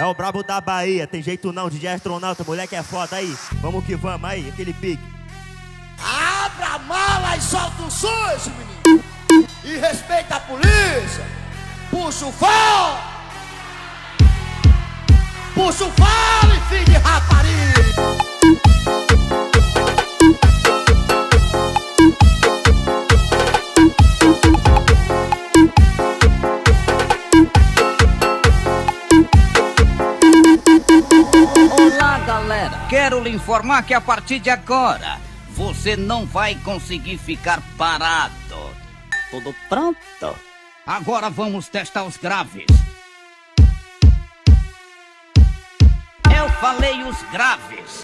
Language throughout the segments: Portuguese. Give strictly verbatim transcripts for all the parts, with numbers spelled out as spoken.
É o brabo da Bahia, tem jeito não, D J Astronauta, moleque é foda aí. Vamos que vamos aí, aquele pique. Abra a mala e solta o sujo, menino. E respeita a polícia. Puxa o fole. Puxa o fole, filho de rapariga. Olá, galera. Quero lhe informar que a partir de agora você não vai conseguir ficar parado. Tudo pronto? Agora vamos testar os graves. Eu falei os graves.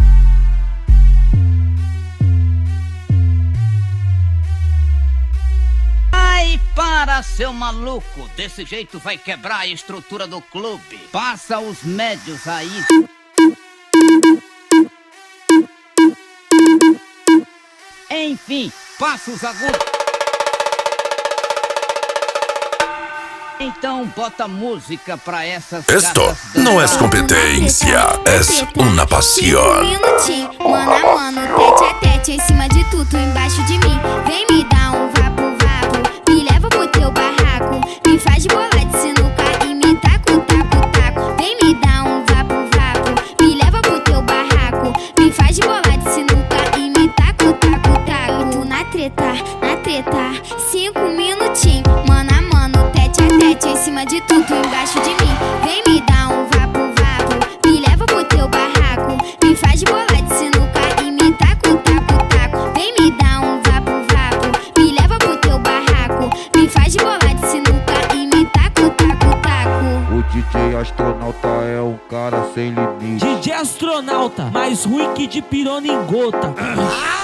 Ai, para, seu maluco. Desse jeito vai quebrar a estrutura do clube. Passa os médios aí. Enfim, passa os agudos. Então bota música pra essas Esto no es competencia, es una pasión. Um minutinho, mano a mano, tete a tete, em cima de tudo, embaixo de mim. Vem me dar um vapo, vapo, me leva pro teu barraco. Me faz bolar de sinuca e me taca o taco, taco. Vem me dar um vapo, vapo, me leva pro teu barraco. Me faz bolar de sinuca e me taca o taco, taco. Na treta, na treta, cinco minutinhos, mano a mano, tete a tete, em cima de tudo, embaixo de mim. Vem me dar um vapo, vapo, me leva pro teu barraco. Me faz bolar de sinuca e me taca o taco, taco. Vem me dar um vapo, vapo, me leva pro teu barraco. Me faz bolar de sinuca e me taca o taco, taco. O D J Astronauta é um cara sem limite. D J Astronauta, mais ruim que de pirona em gota. Ah!